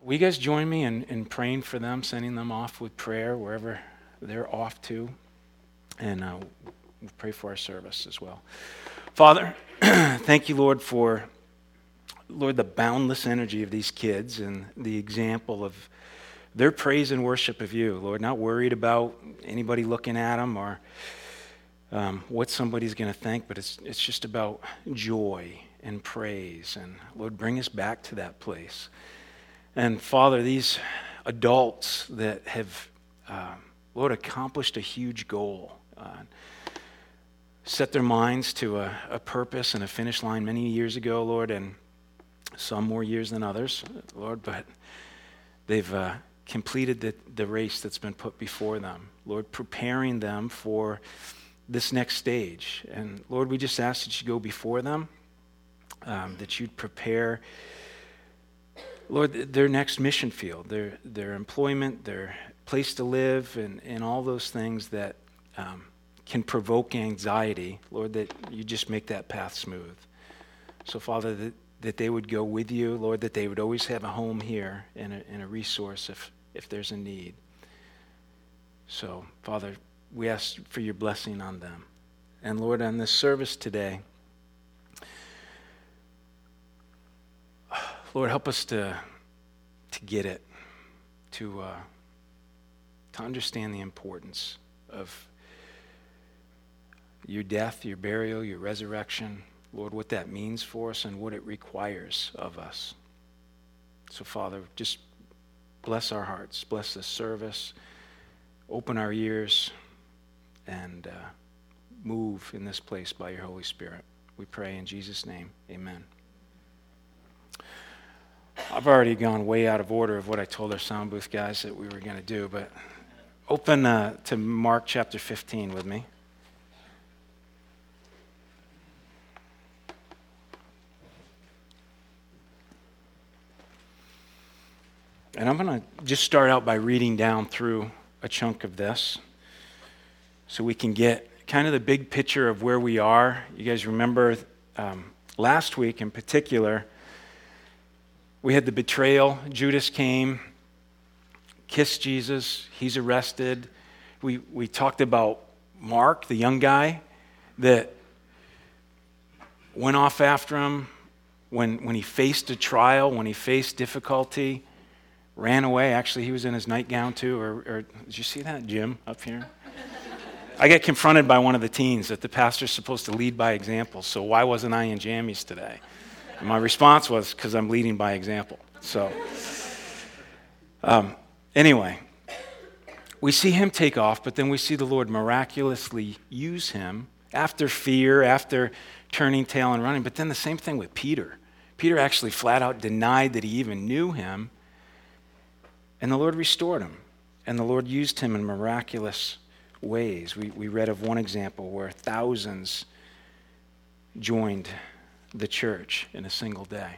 will you guys join me in praying for them, sending them off with prayer wherever they're off to? And we'll pray for our service as well. Father, thank you, Lord, for, Lord, the boundless energy of these kids and the example of their praise and worship of you, Lord, not worried about anybody looking at them or what somebody's going to think, but it's just about joy and praise. And Lord, bring us back to that place. And Father, these adults that have, Lord, accomplished a huge goal, set their minds to a purpose and a finish line many years ago, Lord, and some more years than others, Lord, but they've completed the race that's been put before them. Lord, preparing them for this next stage. And Lord, we just ask that you go before them, that you'd prepare, Lord, their next mission field, their employment, their place to live, and all those things that can provoke anxiety. Lord, that you just make that path smooth. So, Father, that they would go with you, Lord, that they would always have a home here and a resource if there's a need. So, Father, we ask for your blessing on them. And Lord, on this service today, Lord, help us to get it, to understand the importance of your death, your burial, your resurrection, Lord, what that means for us and what it requires of us. So, Father, just bless our hearts, bless this service, open our ears, and move in this place by your Holy Spirit. We pray in Jesus' name, amen. I've already gone way out of order of what I told our sound booth guys that we were going to do, but open to Mark chapter 15 with me. And I'm going to just start out by reading down through a chunk of this so we can get kind of the big picture of where we are. You guys remember last week in particular, we had the betrayal. Judas came, kissed Jesus. He's arrested. We talked about Mark, the young guy that went off after him when he faced a trial, when he faced difficulty, ran away. Actually, he was in his nightgown too. Or did you see that, Jim, up here? I get confronted by one of the teens that the pastor's supposed to lead by example, so why wasn't I in jammies today? And my response was, because I'm leading by example. So, anyway, we see him take off, but then we see the Lord miraculously use him after fear, after turning tail and running. But then the same thing with Peter. Peter actually flat out denied that he even knew him, and the Lord restored him, and the Lord used him in miraculous ways. We read of one example where thousands joined the church in a single day.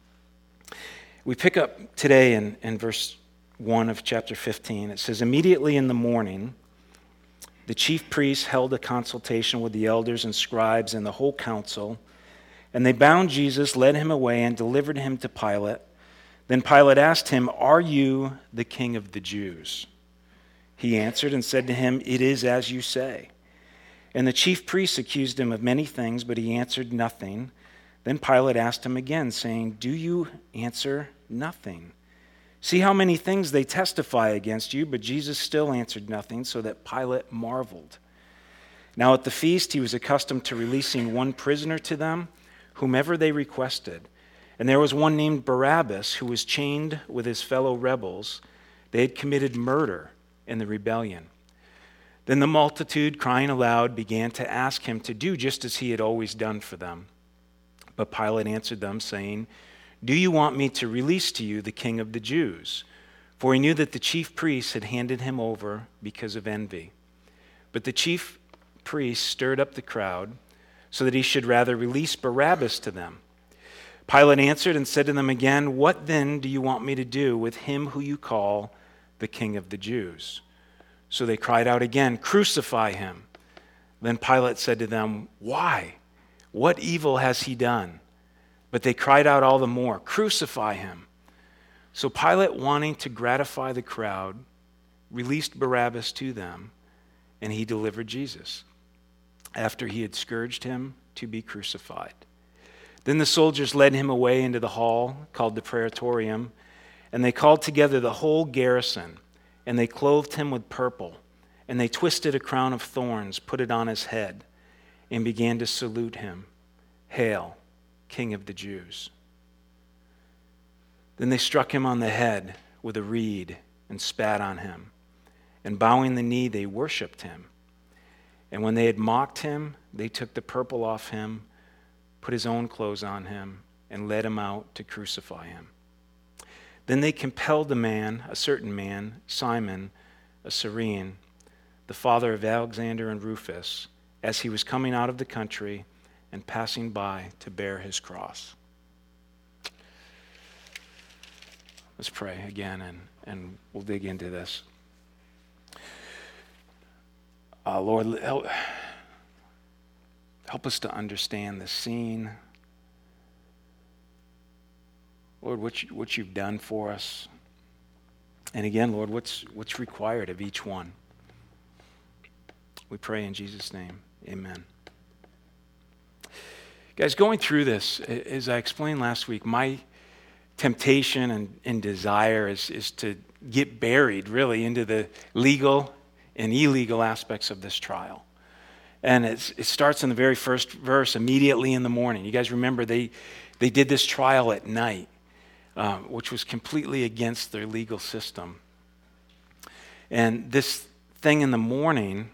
We pick up today in verse 1 of chapter 15. It says, "Immediately in the morning, the chief priests held a consultation with the elders and scribes and the whole council, and they bound Jesus, led him away, and delivered him to Pilate. Then Pilate asked him, 'Are you the king of the Jews?' He answered and said to him, 'It is as you say.' And the chief priests accused him of many things, but he answered nothing. Then Pilate asked him again, saying, 'Do you answer nothing? See how many things they testify against you.' But Jesus still answered nothing, so that Pilate marveled. Now at the feast he was accustomed to releasing one prisoner to them, whomever they requested. And there was one named Barabbas who was chained with his fellow rebels. They had committed murder in the rebellion. Then the multitude, crying aloud, began to ask him to do just as he had always done for them. But Pilate answered them, saying, 'Do you want me to release to you the king of the Jews?' For he knew that the chief priests had handed him over because of envy. But the chief priests stirred up the crowd so that he should rather release Barabbas to them. Pilate answered and said to them again, 'What then do you want me to do with him who you call the king of the Jews?' So they cried out again, 'Crucify him.' Then Pilate said to them, 'Why? What evil has he done?' But they cried out all the more, 'Crucify him.' So Pilate, wanting to gratify the crowd, released Barabbas to them, and he delivered Jesus, after he had scourged him, to be crucified. Then the soldiers led him away into the hall called the Praetorium, and they called together the whole garrison, and they clothed him with purple, and they twisted a crown of thorns, put it on his head, and began to salute him, "Hail, King of the Jews." Then they struck him on the head with a reed and spat on him, and bowing the knee, they worshipped him. And when they had mocked him, they took the purple off him, put his own clothes on him, and led him out to crucify him. Then they compelled a certain man, Simon, a Cyrene, the father of Alexander and Rufus, as he was coming out of the country and passing by, to bear his cross. Let's pray again, and we'll dig into this. Lord, help us to understand the scene. Lord, what you've done for us. And again, Lord, what's required of each one. We pray in Jesus' name. Amen. Guys, going through this, as I explained last week, my temptation and desire is to get buried really into the legal and illegal aspects of this trial. And it starts in the very first verse, immediately in the morning. You guys remember they did this trial at night, which was completely against their legal system. And this thing in the morning,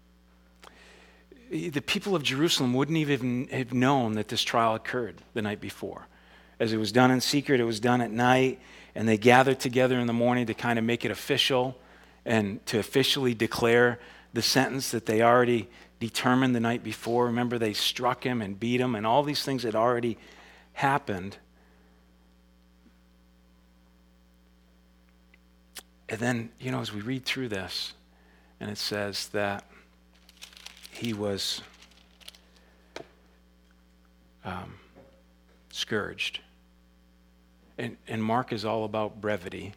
the people of Jerusalem wouldn't even have known that this trial occurred the night before. As it was done in secret, it was done at night, and they gathered together in the morning to kind of make it official and to officially declare the sentence that they already determined the night before. Remember, they struck him and beat him, and all these things had already happened. And then, as we read through this, and it says that he was scourged. And Mark is all about brevity.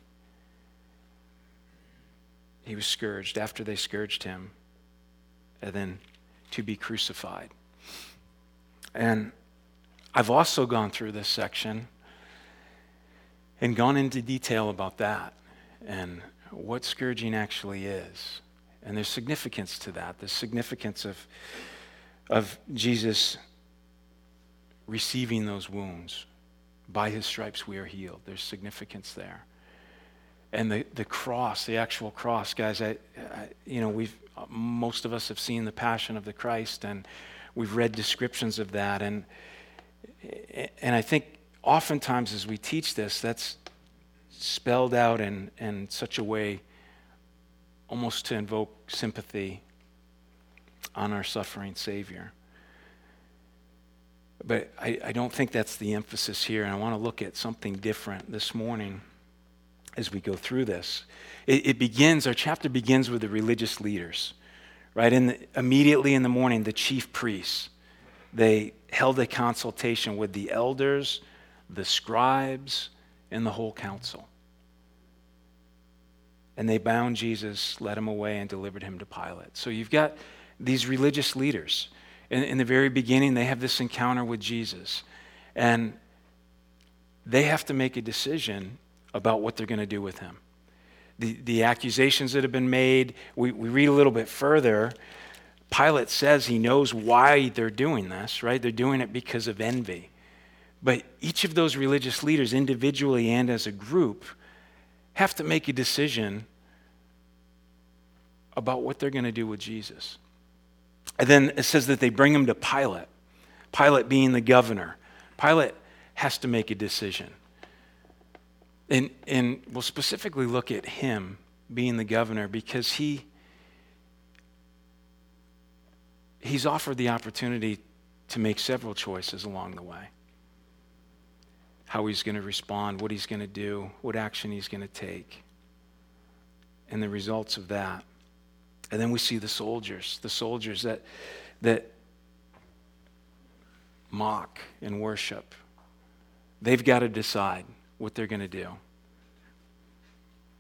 He was scourged after they scourged him, and then to be crucified. And I've also gone through this section and gone into detail about that and what scourging actually is. And there's significance to that. There's significance of Jesus receiving those wounds. By his stripes we are healed. There's significance there. And the cross, the actual cross, guys, most of us have seen the Passion of the Christ, and we've read descriptions of that. And I think oftentimes as we teach this, that's spelled out in such a way almost to invoke sympathy on our suffering Savior. But I don't think that's the emphasis here, and I want to look at something different this morning as we go through this. Our chapter begins with the religious leaders, right? Immediately in the morning, the chief priests, they held a consultation with the elders, the scribes, and the whole council. And they bound Jesus, led him away, and delivered him to Pilate. So you've got these religious leaders. In the very beginning, they have this encounter with Jesus. And they have to make a decision about what they're going to do with him. The accusations that have been made, we read a little bit further. Pilate says he knows why they're doing this, right? They're doing it because of envy. But each of those religious leaders, individually and as a group, have to make a decision about what they're going to do with Jesus. And then it says that they bring him to Pilate, Pilate being the governor. Pilate has to make a decision. And we'll specifically look at him being the governor because he's offered the opportunity to make several choices along the way. How he's going to respond, what he's going to do, what action he's going to take, and the results of that. And then we see the soldiers that mock and worship. They've got to decide what they're going to do.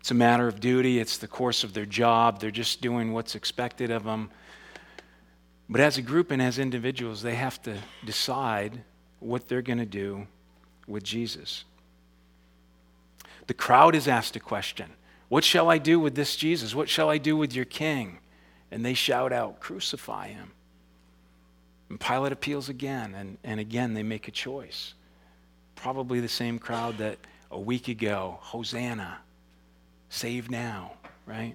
It's a matter of duty. It's the course of their job. They're just doing what's expected of them. But as a group and as individuals, they have to decide what they're going to do with Jesus. The crowd is asked a question. What shall I do with this Jesus? What shall I do with your king? And they shout out, crucify him. And Pilate appeals again, and again they make a choice. Probably the same crowd that a week ago, Hosanna, save now, right?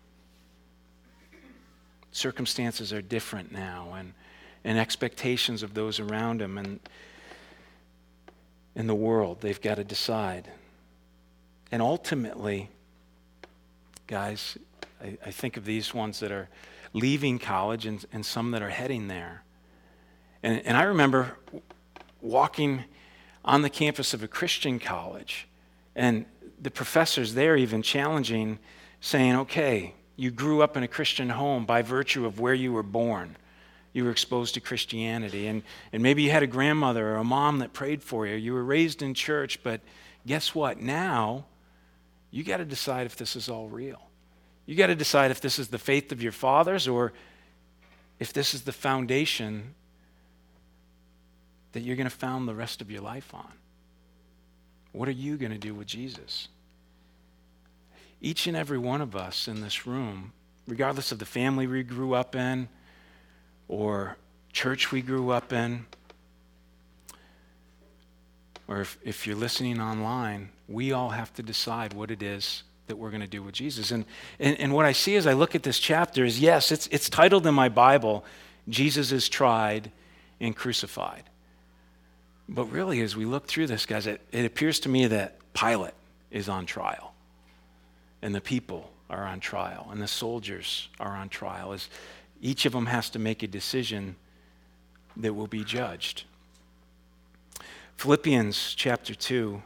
Circumstances are different now, and expectations of those around them and in the world, they've got to decide. And ultimately, guys, I think of these ones that are leaving college and some that are heading there. And I remember walking on the campus of a Christian college, and the professors there even challenging, saying, okay, you grew up in a Christian home by virtue of where you were born. You were exposed to Christianity, and maybe you had a grandmother or a mom that prayed for you. You were raised in church, but guess what? Now, you got to decide if this is all real. You got to decide if this is the faith of your fathers or if this is the foundation that you're going to found the rest of your life on. What are you going to do with Jesus? Each and every one of us in this room, regardless of the family we grew up in or church we grew up in, or if you're listening online, we all have to decide what it is that we're going to do with Jesus. And what I see as I look at this chapter is, yes, it's titled in my Bible, Jesus is tried and crucified. But really, as we look through this, guys, it appears to me that Pilate is on trial, and the people are on trial, and the soldiers are on trial, as each of them has to make a decision that will be judged. Philippians chapter 2,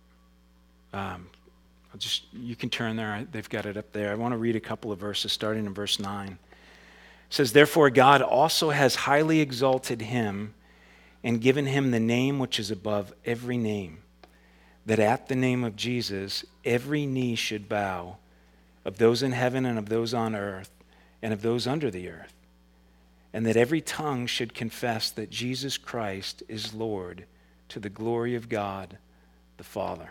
you can turn there. They've got it up there. I want to read a couple of verses, starting in verse 9. It says, "Therefore God also has highly exalted him and given him the name which is above every name, that at the name of Jesus every knee should bow, of those in heaven and of those on earth and of those under the earth, and that every tongue should confess that Jesus Christ is Lord, to the glory of God the Father."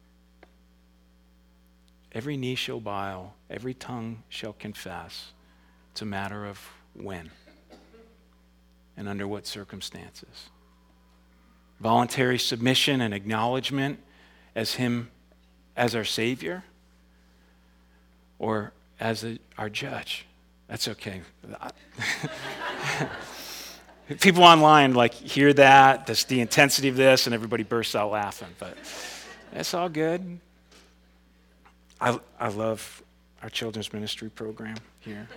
Every knee shall bow, every tongue shall confess. It's a matter of when and under what circumstances. Voluntary submission and acknowledgement as him as our Savior or as our judge. That's okay. People online hear that, that's the intensity of this, and everybody bursts out laughing, but it's all good. I love our children's ministry program here.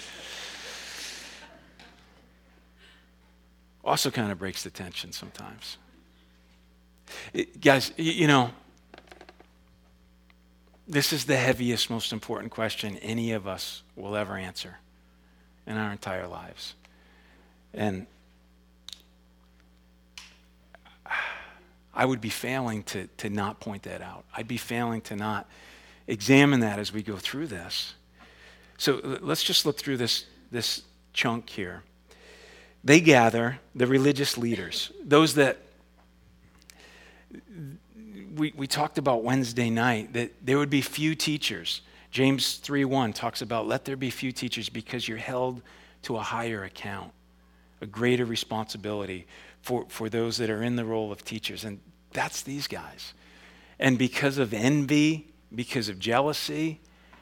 Also kind of breaks the tension sometimes. Guys, this is the heaviest, most important question any of us will ever answer in our entire lives. And I would be failing to not point that out. I'd be failing to not examine that as we go through this. So let's just look through this chunk here. They gather, the religious leaders, those that we talked about Wednesday night, that there would be few teachers. James 3:1 talks about, let there be few teachers because you're held to a higher account, a greater responsibility for those that are in the role of teachers. And that's these guys. And because of envy, because of jealousy,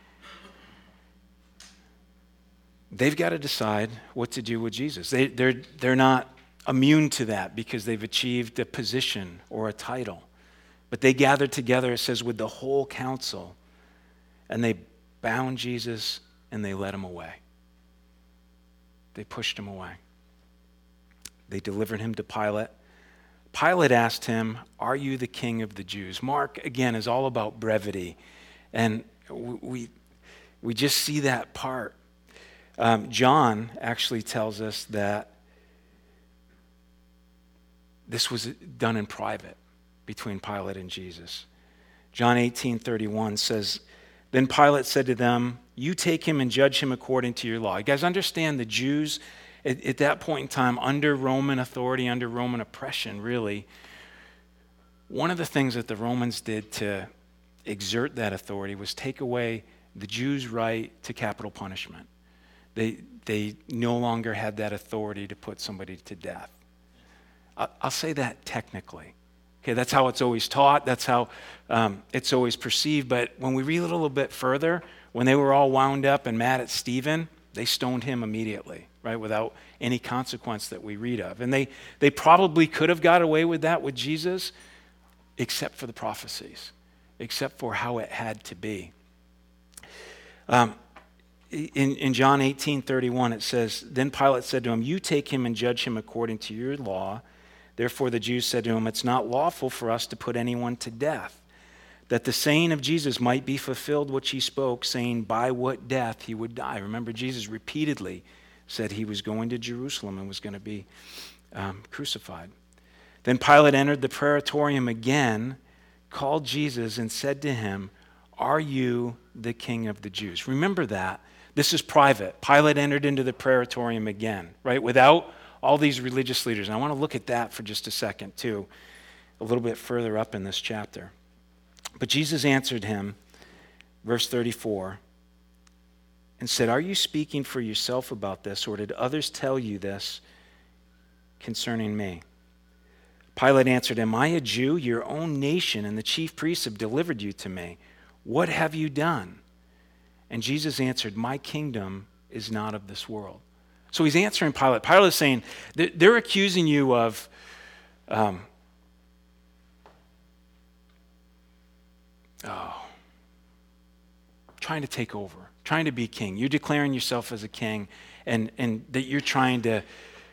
they've got to decide what to do with Jesus. They're not immune to that because they've achieved a position or a title. But they gathered together, it says, with the whole council, and they bound Jesus and they led him away. They pushed him away. They delivered him to Pilate. Pilate asked him, "Are you the king of the Jews?" Mark, again, is all about brevity. And we just see that part. John actually tells us that this was done in private between Pilate and Jesus. John 18:31 says, Then Pilate said to them, "You take him and judge him according to your law." You guys understand the Jews at that point in time, under Roman authority, under Roman oppression, really, one of the things that the Romans did to exert that authority was take away the Jews' right to capital punishment. They no longer had that authority to put somebody to death. I'll say that technically. Okay, that's how it's always taught. That's how it's always perceived. But when we read a little bit further, when they were all wound up and mad at Stephen, they stoned him immediately, right, without any consequence that we read of. And they probably could have got away with that with Jesus, except for the prophecies, except for how it had to be. In John 18:31, it says, "Then Pilate said to him, 'You take him and judge him according to your law.' Therefore the Jews said to him, 'It's not lawful for us to put anyone to death,' that the saying of Jesus might be fulfilled which he spoke, saying by what death he would die." Remember, Jesus repeatedly said he was going to Jerusalem and was going to be crucified. Then Pilate entered the praetorium again, called Jesus, and said to him, "Are you the king of the Jews?" Remember that. This is private. Pilate entered into the praetorium again, right, without all these religious leaders. And I want to look at that for just a second, too, a little bit further up in this chapter. But Jesus answered him, verse 34, and said, "Are you speaking for yourself about this, or did others tell you this concerning me?" Pilate answered, "Am I a Jew? Your own nation and the chief priests have delivered you to me. What have you done?" And Jesus answered, "My kingdom is not of this world." So he's answering Pilate. Pilate is saying, they're accusing you of trying to take over, trying to be king. You're declaring yourself as a king, and that you're trying to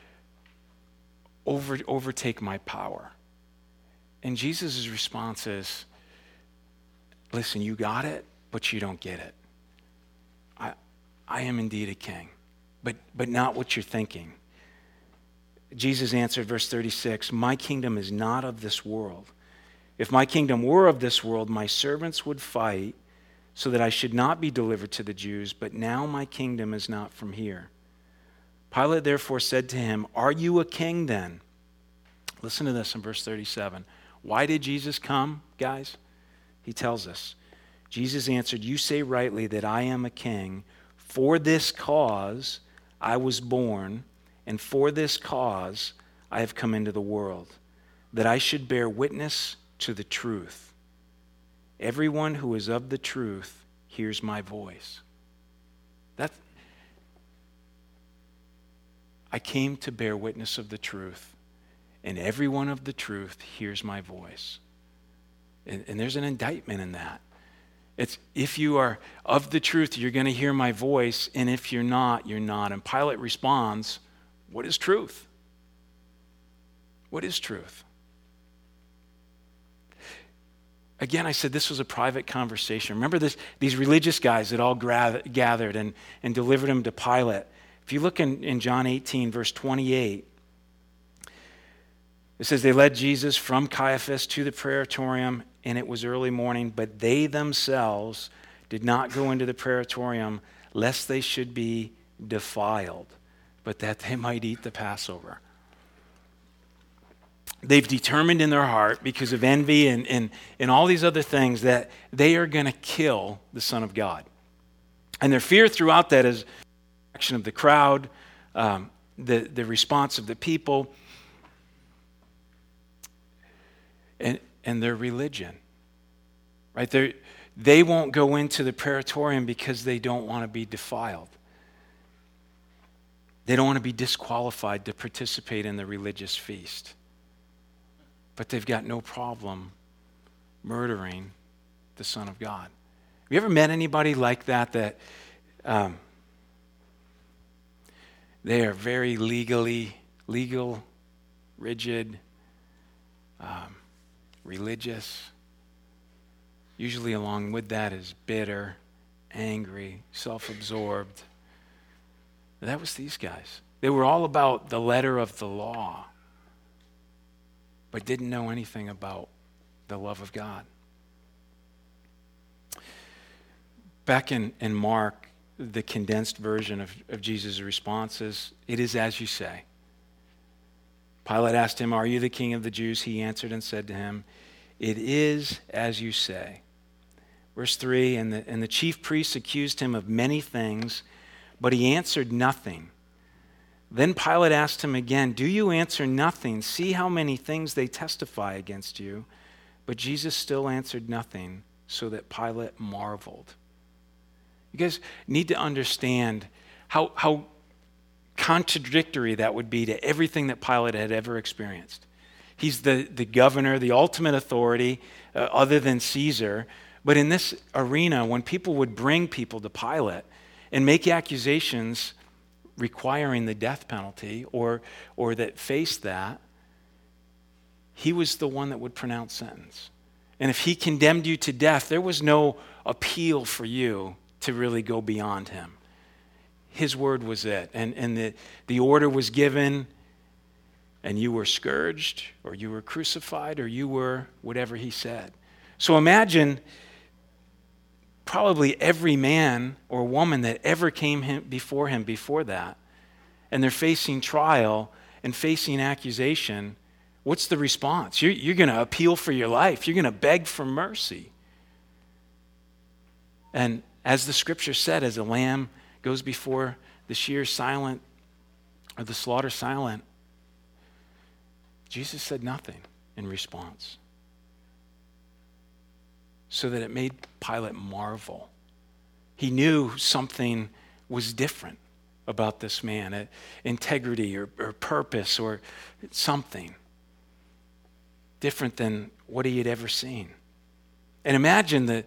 overtake my power. And Jesus' response is, "Listen, you got it, but you don't get it. I am indeed a king, but not what you're thinking." Jesus answered, verse 36, "My kingdom is not of this world. If my kingdom were of this world, my servants would fight so that I should not be delivered to the Jews, but now my kingdom is not from here." Pilate therefore said to him, "Are you a king then?" Listen to this in verse 37. Why did Jesus come, guys? He tells us. Jesus answered, "You say rightly that I am a king. For this cause I was born, and for this cause I have come into the world, that I should bear witness to the truth. Everyone who is of the truth hears my voice." I came to bear witness of the truth, and everyone of the truth hears my voice. And there's an indictment in that. It's, if you are of the truth, you're going to hear my voice, and if you're not, you're not. And Pilate responds, what is truth? What is truth? Again, I said this was a private conversation. Remember these religious guys that all gathered and delivered him to Pilate. If you look in John 18, verse 28, it says, "They led Jesus from Caiaphas to the praetorium, and it was early morning, but they themselves did not go into the praetorium, lest they should be defiled, but that they might eat the Passover." They've determined in their heart, because of envy and all these other things, that they are going to kill the Son of God. And their fear throughout that is the action of the crowd, the response of the people, and their religion, right? They won't go into the praetorium because they don't want to be defiled. They don't want to be disqualified to participate in the religious feast. But they've got no problem murdering the Son of God. Have you ever met anybody like that they are very legal, rigid, religious? Usually along with that is bitter, angry, self-absorbed. That was these guys. They were all about the letter of the law, but didn't know anything about the love of God. back in Mark, the condensed version of Jesus' responses, it is as you say. Pilate asked him, "Are you the king of the Jews?" He answered and said to him, "It is as you say." Verse 3, and the chief priests accused him of many things, but he answered nothing. Then Pilate asked him again, "Do you answer nothing? See how many things they testify against you." But Jesus still answered nothing, so that Pilate marveled. You guys need to understand how contradictory that would be to everything that Pilate had ever experienced. He's the governor, the ultimate authority, other than Caesar. But in this arena, when people would bring people to Pilate and make accusations requiring the death penalty or that faced that, he was the one that would pronounce sentence. And if he condemned you to death, there was no appeal for you to really go beyond him. His word was it. And the order was given, and you were scourged, or you were crucified, or you were whatever he said. So imagine probably every man or woman that ever came before him before that, and they're facing trial and facing accusation. What's the response? You're going to appeal for your life. You're going to beg for mercy. And as the scripture said, as a lamb goes before the shear silent, or the slaughter silent, Jesus said nothing in response. So that it made Pilate marvel. He knew something was different about this man, integrity or purpose or something different than what he had ever seen. And imagine the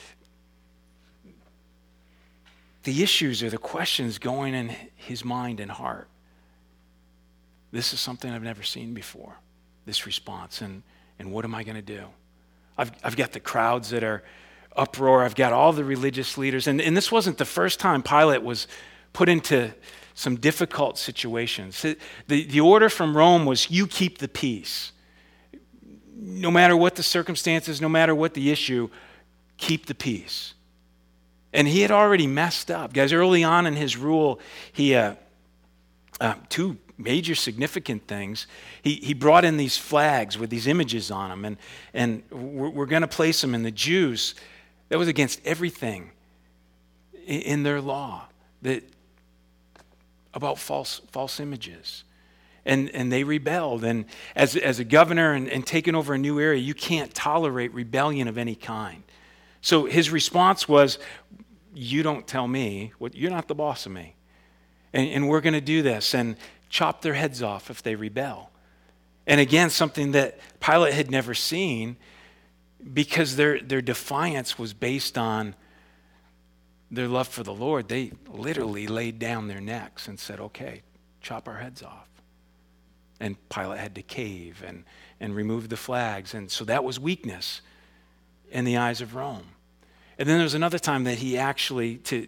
issues or the questions going in his mind and heart. This is something I've never seen before, this response, and what am I going to do? I've got the crowds that are uproar. I've got all the religious leaders. And this wasn't the first time Pilate was put into some difficult situations. The order from Rome was, you keep the peace. No matter what the circumstances, no matter what the issue, keep the peace. And he had already messed up. Guys, early on in his rule, he two major significant things. He brought in these flags with these images on them, and we're going to place them. And the Jews, that was against everything in their law about false images. And they rebelled. And as a governor and taking over a new area, you can't tolerate rebellion of any kind. So his response was, you don't tell me, you're not the boss of me. And we're going to do this and chop their heads off if they rebel. And again, something that Pilate had never seen, because their defiance was based on their love for the Lord. They literally laid down their necks and said, okay, chop our heads off. And Pilate had to cave and remove the flags. And so that was weakness in the eyes of Rome. And then there was another time that he actually, to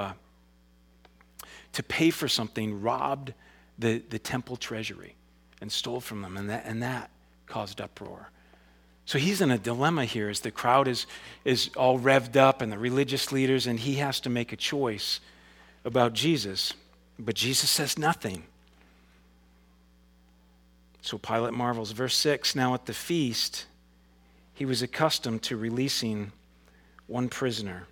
pay for something, robbed the temple treasury and stole from them, and that caused uproar. So he's in a dilemma here as the crowd is all revved up and the religious leaders, and he has to make a choice about Jesus. But Jesus says nothing. So Pilate marvels. Verse 6, now at the feast, he was accustomed to releasing one prisoner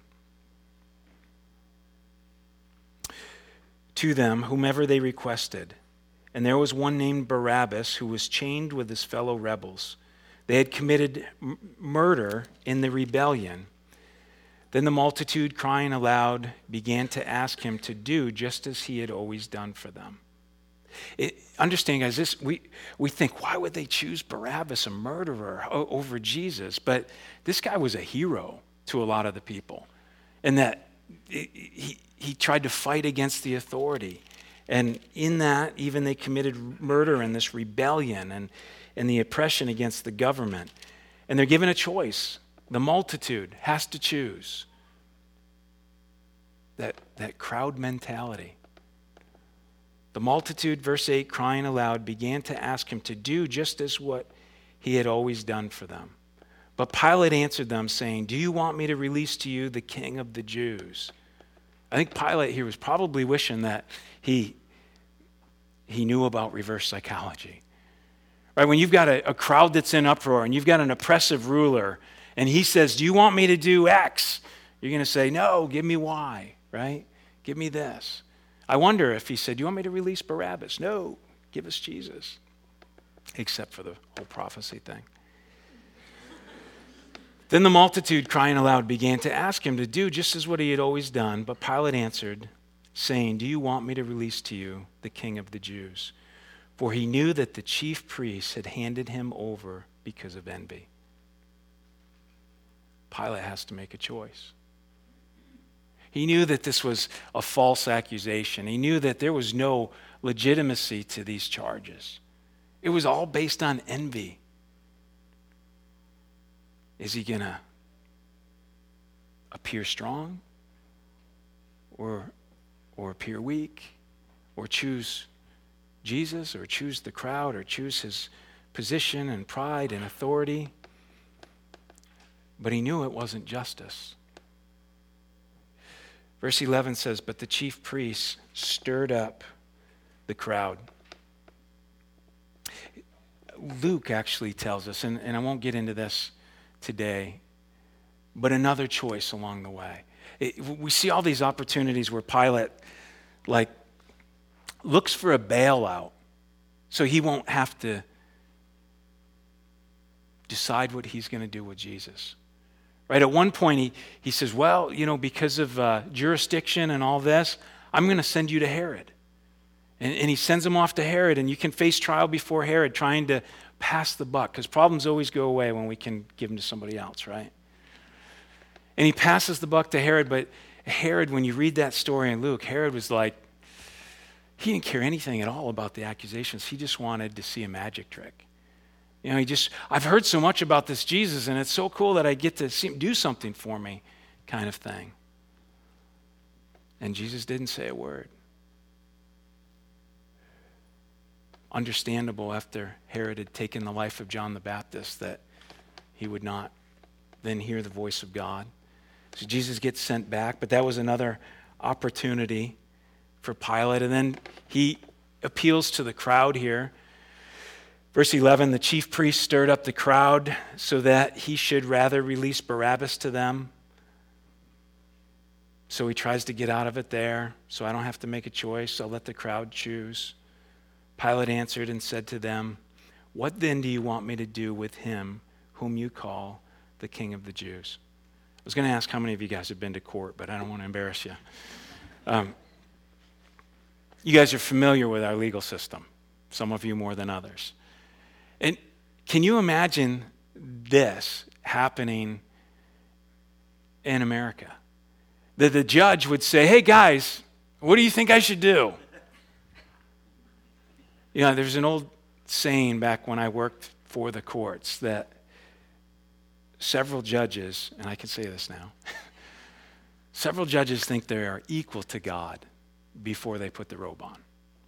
to them, whomever they requested. And there was one named Barabbas who was chained with his fellow rebels. They had committed murder in the rebellion. Then the multitude, crying aloud, began to ask him to do just as he had always done for them. Understand, guys, we think, why would they choose Barabbas, a murderer, over Jesus? But this guy was a hero to a lot of the people, and that he tried to fight against the authority. And in that, even they committed murder in this rebellion and the oppression against the government. And they're given a choice. The multitude has to choose. That crowd mentality. The multitude, verse 8, crying aloud, began to ask him to do just as what he had always done for them. But Pilate answered them, saying, "Do you want me to release to you the King of the Jews?" I think Pilate here was probably wishing that he knew about reverse psychology. Right? When you've got a crowd that's in uproar and you've got an oppressive ruler and he says, "Do you want me to do X?" You're going to say, "No, give me Y," right? Give me this. I wonder if he said, "Do you want me to release Barabbas?" "No, give us Jesus." Except for the whole prophecy thing. Then the multitude, crying aloud, began to ask him to do just as what he had always done. But Pilate answered, saying, "Do you want me to release to you the King of the Jews?" For he knew that the chief priests had handed him over because of envy. Pilate has to make a choice. He knew that this was a false accusation. He knew that there was no legitimacy to these charges. It was all based on envy. Is he going to appear strong or appear weak or choose Jesus or choose the crowd or choose his position and pride and authority? But he knew it wasn't justice. Verse 11 says, "But the chief priests stirred up the crowd." Luke actually tells us, and I won't get into this today, but another choice along the way. We see all these opportunities where Pilate looks for a bailout so he won't have to decide what he's going to do with Jesus. Right? At one point he says, "Well, because of jurisdiction and all this, I'm going to send you to Herod." And he sends him off to Herod, and you can face trial before Herod trying to pass the buck, because problems always go away when we can give them to somebody else, right? And he passes the buck to Herod, but Herod, when you read that story in Luke, Herod was like, he didn't care anything at all about the accusations. He just wanted to see a magic trick. I've heard so much about this Jesus, and it's so cool that I get to see him do something for me, kind of thing. And Jesus didn't say a word. Understandable after Herod had taken the life of John the Baptist that he would not then hear the voice of God. So Jesus gets sent back, but that was another opportunity for Pilate. And then he appeals to the crowd here. Verse 11, "The chief priest stirred up the crowd so that he should rather release Barabbas to them." So he tries to get out of it there. "So I don't have to make a choice. I'll let the crowd choose." Pilate answered and said to them, "What then do you want me to do with him whom you call the King of the Jews?" I was going to ask how many of you guys have been to court, but I don't want to embarrass you. You guys are familiar with our legal system, some of you more than others. And can you imagine this happening in America? That the judge would say, "Hey guys, what do you think I should do?" There's an old saying back when I worked for the courts that several judges, and I can say this now, several judges think they are equal to God before they put the robe on.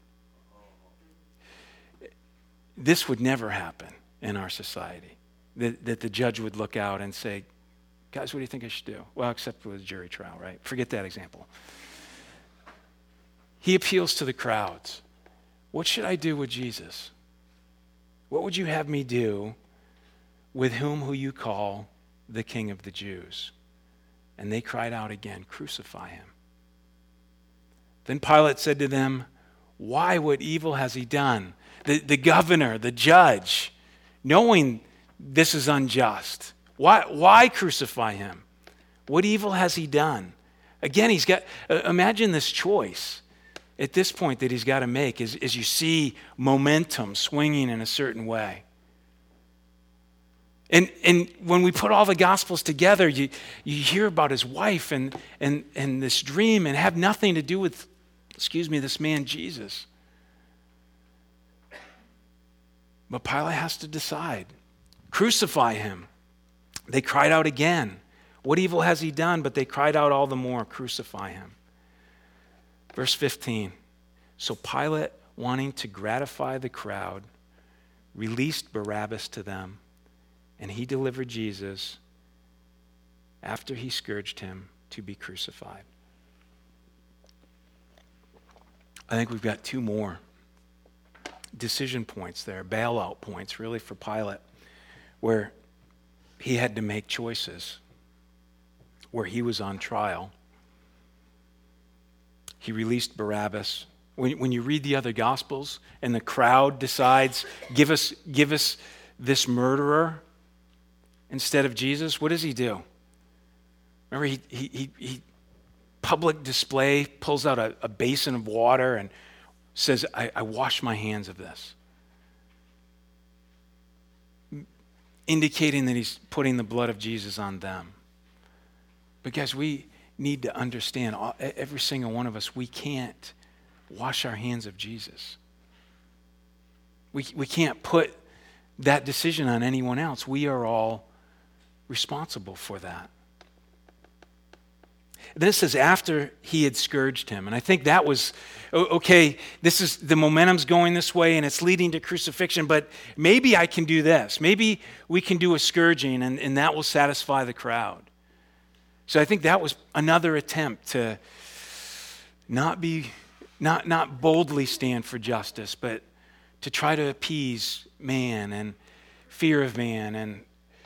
This would never happen in our society, that the judge would look out and say, "Guys, what do you think I should do?" Well, except with a jury trial, right? Forget that example. He appeals to the crowds. What should I do with Jesus? What would you have me do with who you call the King of the Jews? And they cried out again, "Crucify him." Then Pilate said to them, "Why, what evil has he done?" The governor, the judge, knowing this is unjust, why crucify him? What evil has he done? Again, he's got, imagine this choice at this point that he's got to make as you see momentum swinging in a certain way. And when we put all the Gospels together, you hear about his wife and this dream and have nothing to do with, this man Jesus. But Pilate has to decide. Crucify him. They cried out again. What evil has he done? But they cried out all the more, "Crucify him." Verse 15. So Pilate, wanting to gratify the crowd, released Barabbas to them And he delivered Jesus after he scourged him to be crucified. I think we've got two more decision points there, bailout points really for Pilate, where he had to make choices, where he was on trial. He released Barabbas. When you read the other Gospels and the crowd decides, give us this murderer instead of Jesus, what does he do? Remember, he public display, pulls out a basin of water and says, I wash my hands of this. Indicating that he's putting the blood of Jesus on them. But guys, we need to understand, every single one of us, we can't wash our hands of Jesus. We can't put that decision on anyone else. We are all responsible for that. Then it says after he had scourged him. And I think that was, okay, this is, the momentum's going this way and it's leading to crucifixion, but maybe I can do this. Maybe we can do a scourging and that will satisfy the crowd. So I think that was another attempt to not boldly stand for justice, but to try to appease man and fear of man and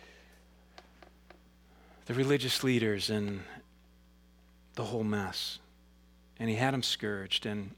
the religious leaders and the whole mess. And he had him scourged. And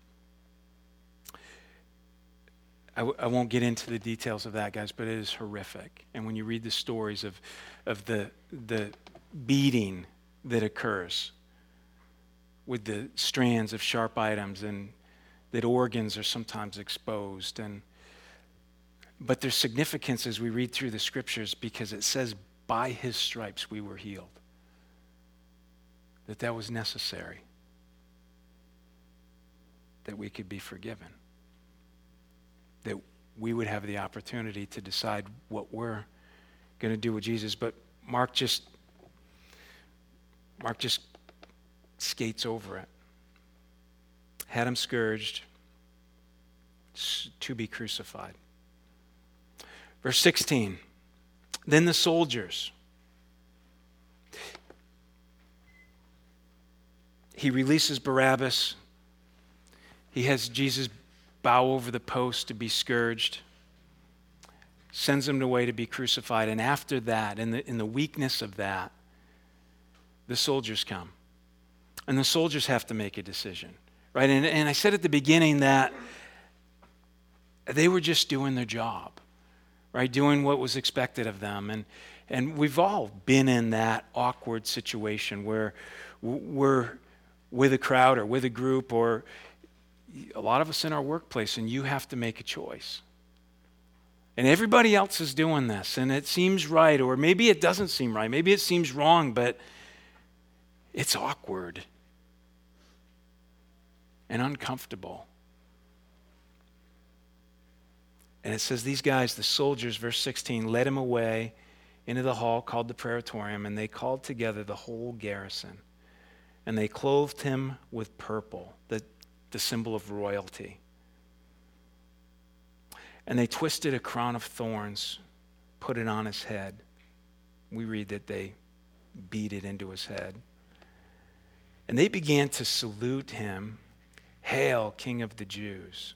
I won't get into the details of that, guys, but it is horrific. And when you read the stories of the beating that occurs with the strands of sharp items, and that organs are sometimes exposed, but there's significance as we read through the scriptures, because it says by his stripes we were healed. That was necessary, that we could be forgiven, that we would have the opportunity to decide what we're going to do with Jesus. But Mark just skates over it. Had him scourged to be crucified. Verse 16, then the soldiers, he releases Barabbas. He has Jesus bow over the post to be scourged, sends him away to be crucified. And after that, in the weakness of that, the soldiers come. And the soldiers have to make a decision, right? And I said at the beginning that they were just doing their job, right? Doing what was expected of them. And we've all been in that awkward situation where we're with a crowd or with a group, or a lot of us in our workplace, and you have to make a choice. And everybody else is doing this, and it seems right, or maybe it doesn't seem right. Maybe it seems wrong, but it's awkward and uncomfortable. And it says these guys, the soldiers, verse 16, led him away into the hall called the Praetorium, and they called together the whole garrison. And they clothed him with purple, the symbol of royalty. And they twisted a crown of thorns, put it on his head. We read that they beat it into his head. And they began to salute him, "Hail, King of the Jews."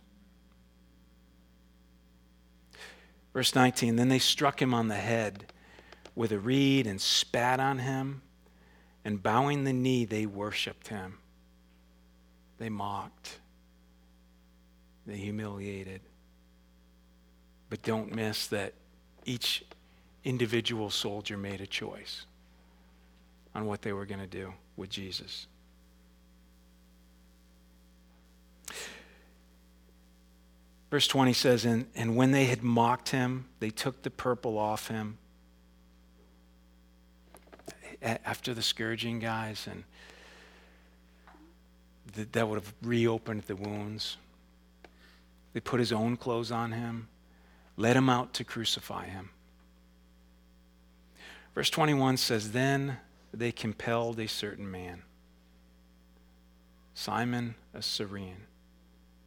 Verse 19, then they struck him on the head with a reed and spat on him. And bowing the knee, they worshiped him. They mocked. They humiliated. But don't miss that each individual soldier made a choice on what they were going to do with Jesus. Verse 20 says, and when they had mocked him, they took the purple off him. After the scourging, guys, and that would have reopened the wounds. They put his own clothes on him, led him out to crucify him. Verse 21 says, then they compelled a certain man, Simon, a Cyrene,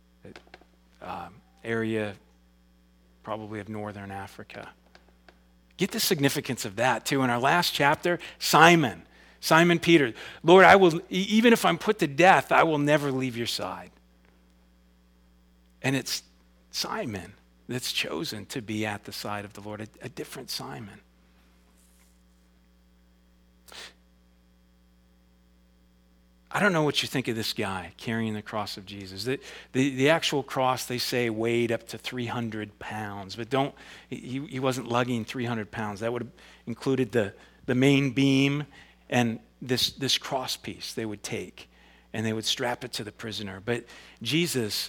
area probably of northern Africa, Get the significance of that too. In our last chapter, Simon Peter, Lord, I will, even if I'm put to death, I will never leave your side. And it's Simon that's chosen to be at the side of the Lord, a different Simon. I don't know what you think of this guy carrying the cross of Jesus. The actual cross, they say, weighed up to 300 pounds. But he wasn't lugging 300 pounds. That would have included the main beam and this cross piece they would take. And they would strap it to the prisoner. But Jesus,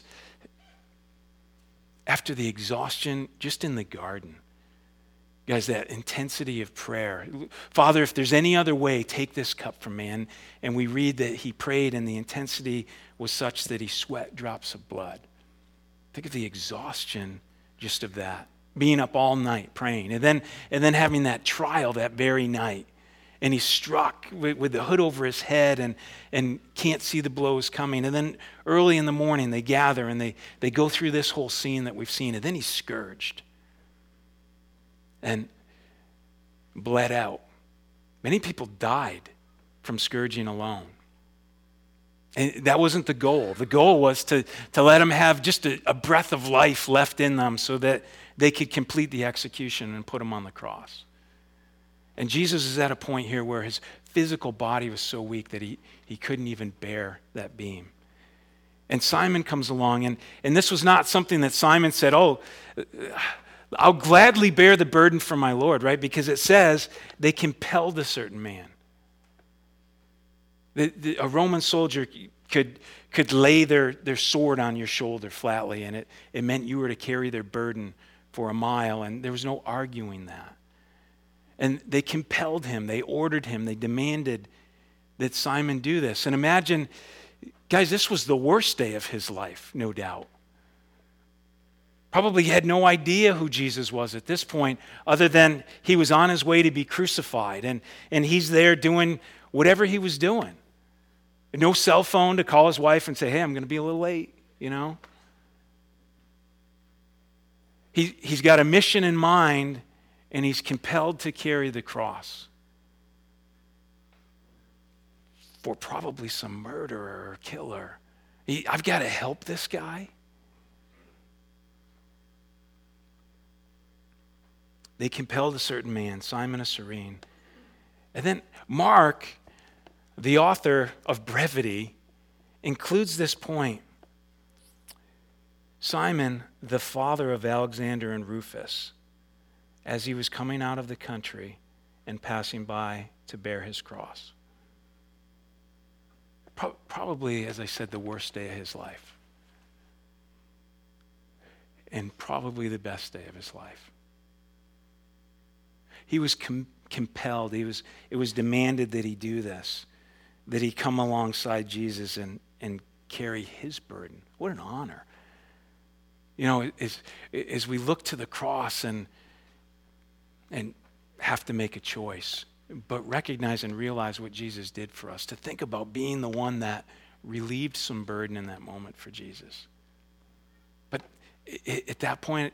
after the exhaustion, just in the garden, guys, that intensity of prayer. Father, if there's any other way, take this cup from me. And we read that he prayed and the intensity was such that he sweat drops of blood. Think of the exhaustion just of that. Being up all night praying. And then having that trial that very night. And he's struck with the hood over his head and can't see the blows coming. And then early in the morning they gather and they go through this whole scene that we've seen. And then he's scourged and bled out. Many people died from scourging alone. And that wasn't the goal. The goal was to let them have just a breath of life left in them so that they could complete the execution and put him on the cross. And Jesus is at a point here where his physical body was so weak that he couldn't even bear that beam. And Simon comes along, and this was not something that Simon said, I'll gladly bear the burden for my Lord, right? Because it says they compelled a certain man. A Roman soldier could lay their sword on your shoulder flatly, and it meant you were to carry their burden for a mile, and there was no arguing that. And they compelled him, they ordered him, they demanded that Simon do this. And imagine, guys, this was the worst day of his life, no doubt. Probably had no idea who Jesus was at this point, other than he was on his way to be crucified, and he's there doing whatever he was doing. No cell phone to call his wife and say, hey, I'm going to be a little late, you know. He's got a mission in mind, and he's compelled to carry the cross for probably some murderer or killer. I've got to help this guy. They compelled a certain man, Simon of Cyrene. And then Mark, the author of brevity, includes this point. Simon, the father of Alexander and Rufus, as he was coming out of the country and passing by to bear his cross. Probably, as I said, the worst day of his life. And probably the best day of his life. He was compelled. It was demanded that he do this, that he come alongside Jesus and carry his burden. What an honor. You know, as we look to the cross and have to make a choice, but recognize and realize what Jesus did for us, to think about being the one that relieved some burden in that moment for Jesus. But at that point,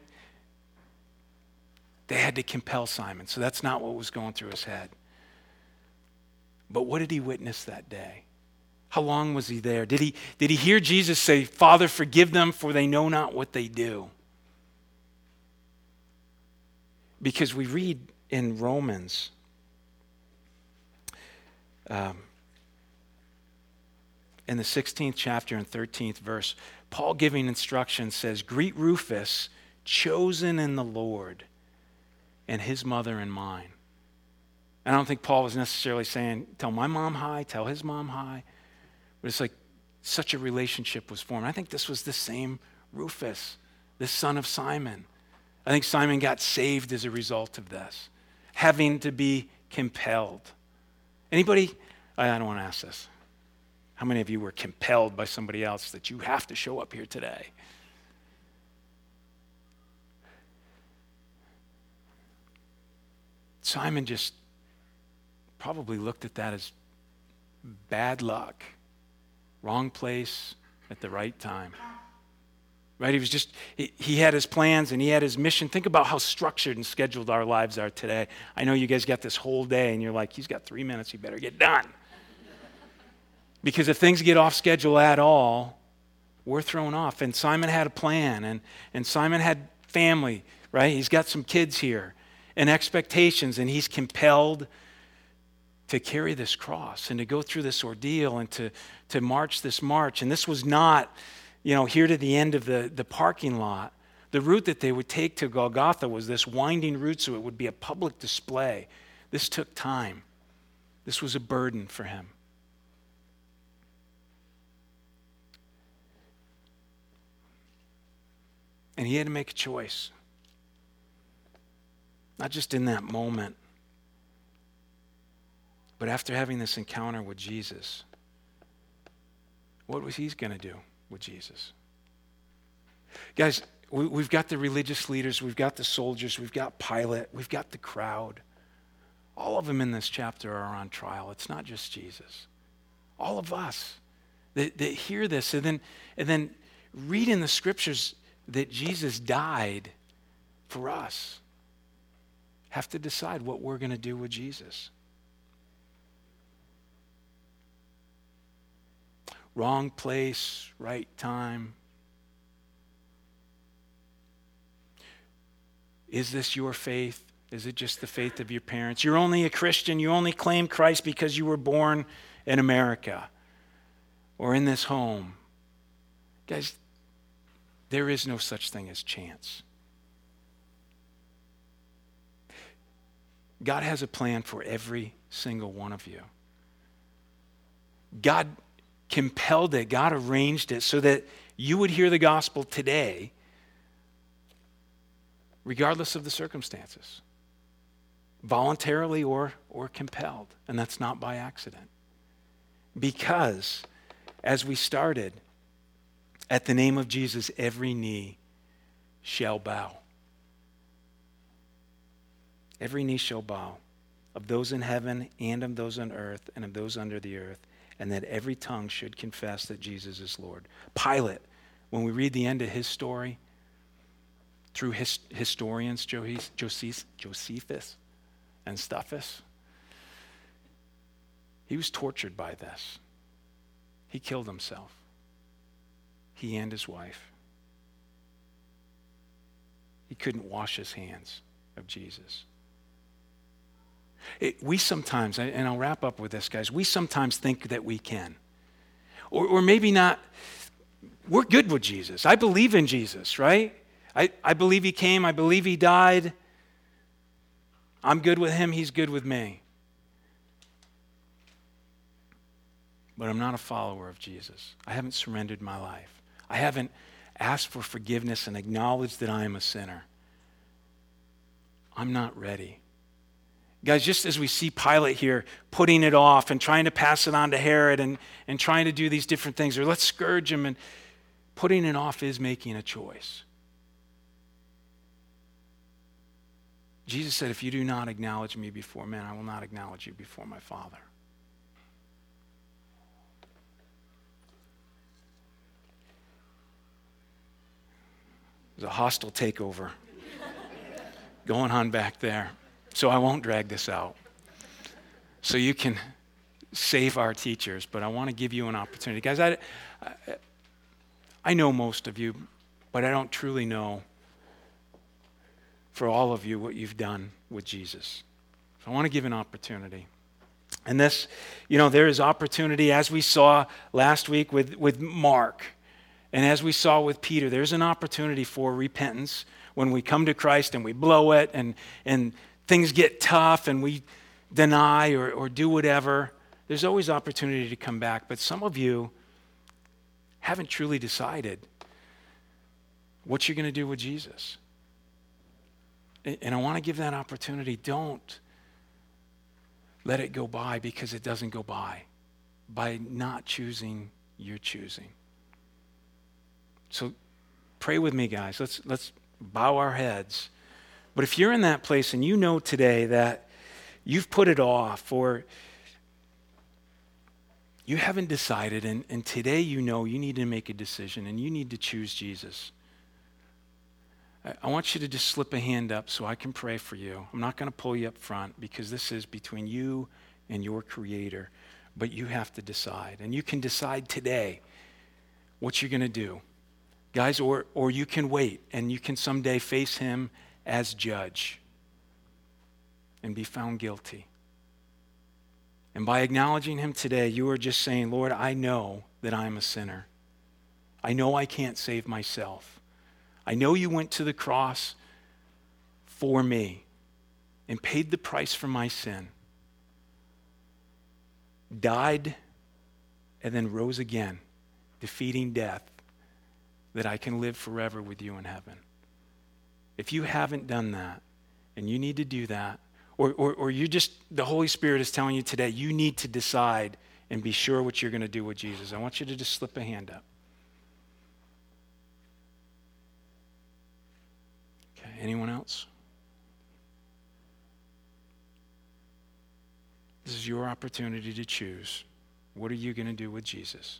they had to compel Simon, so that's not what was going through his head. But what did he witness that day? How long was he there? Did he hear Jesus say, Father, forgive them, for they know not what they do? Because we read in Romans, in the 16th chapter and 13th verse, Paul giving instructions says, greet Rufus, chosen in the Lord, and his mother and mine. I don't think Paul was necessarily saying, tell my mom hi, tell his mom hi. But it's like such a relationship was formed. I think this was the same Rufus, the son of Simon. I think Simon got saved as a result of this, having to be compelled. Anybody? I don't want to ask this. How many of you were compelled by somebody else that you have to show up here today? Simon just probably looked at that as bad luck, wrong place at the right time. right? He had his plans and he had his mission. Think about how structured and scheduled our lives are today. I know you guys got this whole day and you're like, he's got 3 minutes, he better get done. Because if things get off schedule at all, we're thrown off. And Simon had a plan, and Simon had family, right? He's got some kids here and expectations, and he's compelled to carry this cross and to go through this ordeal and to march this march. And this was not, here to the end of the parking lot. The route that they would take to Golgotha was this winding route, so it would be a public display. This took time. This was a burden for him. And he had to make a choice. Not just in that moment, but after having this encounter with Jesus. What was he going to do with Jesus? Guys, we've got the religious leaders, we've got the soldiers, we've got Pilate, we've got the crowd. All of them in this chapter are on trial. It's not just Jesus. All of us that hear this and then read in the scriptures that Jesus died for us, have to decide what we're going to do with Jesus. Wrong place, right time. Is this your faith? Is it just the faith of your parents? You're only a Christian. You only claim Christ because you were born in America or in this home. Guys, there is no such thing as chance. God has a plan for every single one of you. God compelled it. God arranged it so that you would hear the gospel today, regardless of the circumstances, voluntarily or compelled. And that's not by accident. Because, as we started, at the name of Jesus, every knee shall bow. Every knee shall bow, of those in heaven and of those on earth and of those under the earth, and that every tongue should confess that Jesus is Lord. Pilate, when we read the end of his story, through historians, Josephus and Stuffus, he was tortured by this. He killed himself. He and his wife. He couldn't wash his hands of Jesus. We sometimes, and I'll wrap up with this, guys, we sometimes think that we can. Or maybe not. We're good with Jesus. I believe in Jesus, right? I believe he came. I believe he died. I'm good with him. He's good with me. But I'm not a follower of Jesus. I haven't surrendered my life. I haven't asked for forgiveness and acknowledged that I am a sinner. I'm not ready. Guys, just as we see Pilate here putting it off and trying to pass it on to Herod and trying to do these different things, or let's scourge him, and putting it off is making a choice. Jesus said, if you do not acknowledge me before men, I will not acknowledge you before my Father. There's a hostile takeover going on back there. So I won't drag this out. So you can save our teachers, but I want to give you an opportunity. Guys, I know most of you, but I don't truly know for all of you what you've done with Jesus. So I want to give an opportunity. And this, there is opportunity, as we saw last week with Mark, and as we saw with Peter, there's an opportunity for repentance when we come to Christ and we blow it and things get tough and we deny or do whatever. There's always opportunity to come back. But some of you haven't truly decided what you're going to do with Jesus. And I want to give that opportunity. Don't let it go by because it doesn't go by not choosing, you're choosing. So pray with me, guys. Let's bow our heads. But if you're in that place and you know today that you've put it off or you haven't decided and today you know you need to make a decision and you need to choose Jesus. I want you to just slip a hand up so I can pray for you. I'm not going to pull you up front because this is between you and your Creator, but you have to decide. And you can decide today what you're going to do. Guys, or you can wait and you can someday face him as judge and be found guilty. And by acknowledging him today, you are just saying, Lord, I know that I'm a sinner. I know I can't save myself. I know you went to the cross for me and paid the price for my sin, died, and then rose again, defeating death, that I can live forever with you in heaven. If you haven't done that, and you need to do that, or you just, the Holy Spirit is telling you today, you need to decide and be sure what you're going to do with Jesus, I want you to just slip a hand up. Okay, anyone else? This is your opportunity to choose. What are you going to do with Jesus?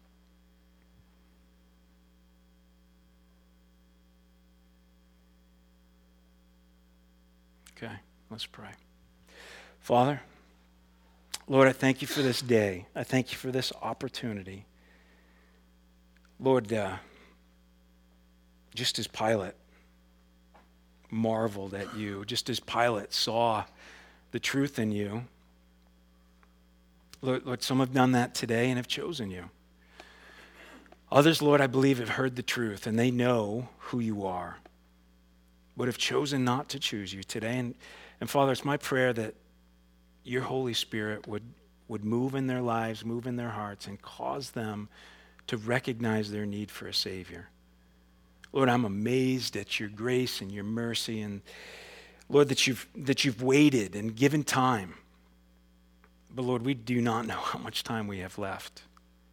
Okay, let's pray. Father, Lord, I thank you for this day. I thank you for this opportunity. Lord, just as Pilate marveled at you, just as Pilate saw the truth in you, Lord, some have done that today and have chosen you. Others, Lord, I believe have heard the truth and they know who you are, but have chosen not to choose you today. And Father, it's my prayer that your Holy Spirit would move in their lives, move in their hearts, and cause them to recognize their need for a Savior. Lord, I'm amazed at your grace and your mercy, and Lord, that you've waited and given time. But Lord, we do not know how much time we have left.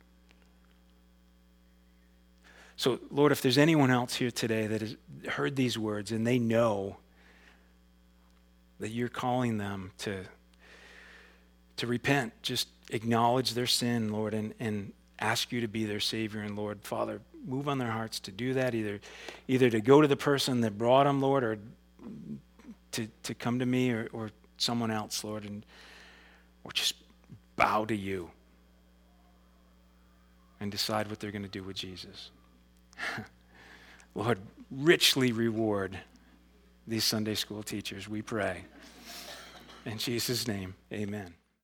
So Lord, if there's anyone else here today that has heard these words and they know that you're calling them to repent, just acknowledge their sin, Lord, and ask you to be their Savior. And Lord, Father, move on their hearts to do that, either to go to the person that brought them, Lord, or to come to me or someone else, Lord, or just bow to you and decide what they're going to do with Jesus. Lord, richly reward these Sunday school teachers, we pray. In Jesus' name, amen.